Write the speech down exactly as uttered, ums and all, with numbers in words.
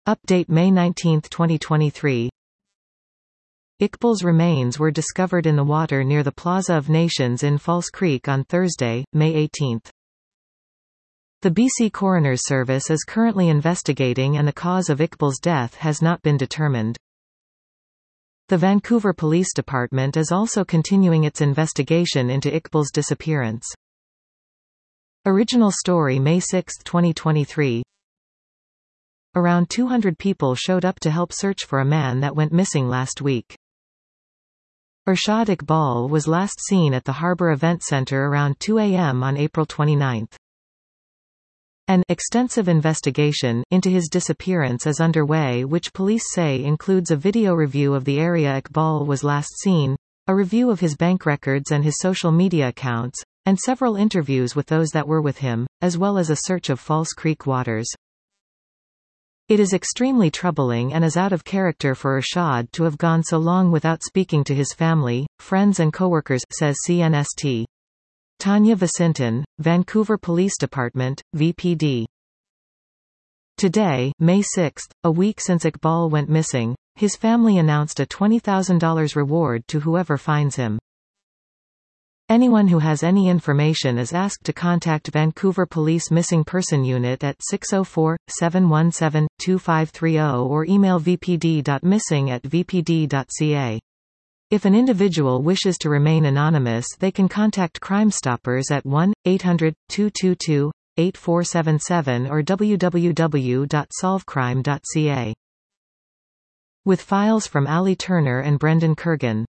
Update May nineteenth twenty twenty-three. Iqbal's remains were discovered in the water near the Plaza of Nations in False Creek on Thursday, May eighteenth. The B C Coroner's Service is currently investigating and the cause of Iqbal's death has not been determined. The Vancouver Police Department is also continuing its investigation into Iqbal's disappearance. Original story May sixth twenty twenty-three. Around two hundred people showed up to help search for a man that went missing last week. Irshad Iqbal was last seen at the Harbour Event Centre around two A M on April twenty-ninth. An extensive investigation into his disappearance is underway, which police say includes a video review of the area Iqbal was last seen, a review of his bank records and his social media accounts, and several interviews with those that were with him, as well as a search of False Creek waters. It is extremely troubling and is out of character for Irshad to have gone so long without speaking to his family, friends and coworkers, says C N S T. Tanya Vicinton, Vancouver Police Department, V P D. Today, May sixth, a week since Iqbal went missing, his family announced a twenty thousand dollars reward to whoever finds him. Anyone who has any information is asked to contact Vancouver Police Missing Person Unit at six oh four, seven one seven, two five three oh or email v p d dot missing at v p d dot c a. If an individual wishes to remain anonymous, they can contact Crime Stoppers at one eight hundred, two two two, eight four seven seven or w w w dot solve crime dot c a. With files from Ali Turner and Brendan Kurgan.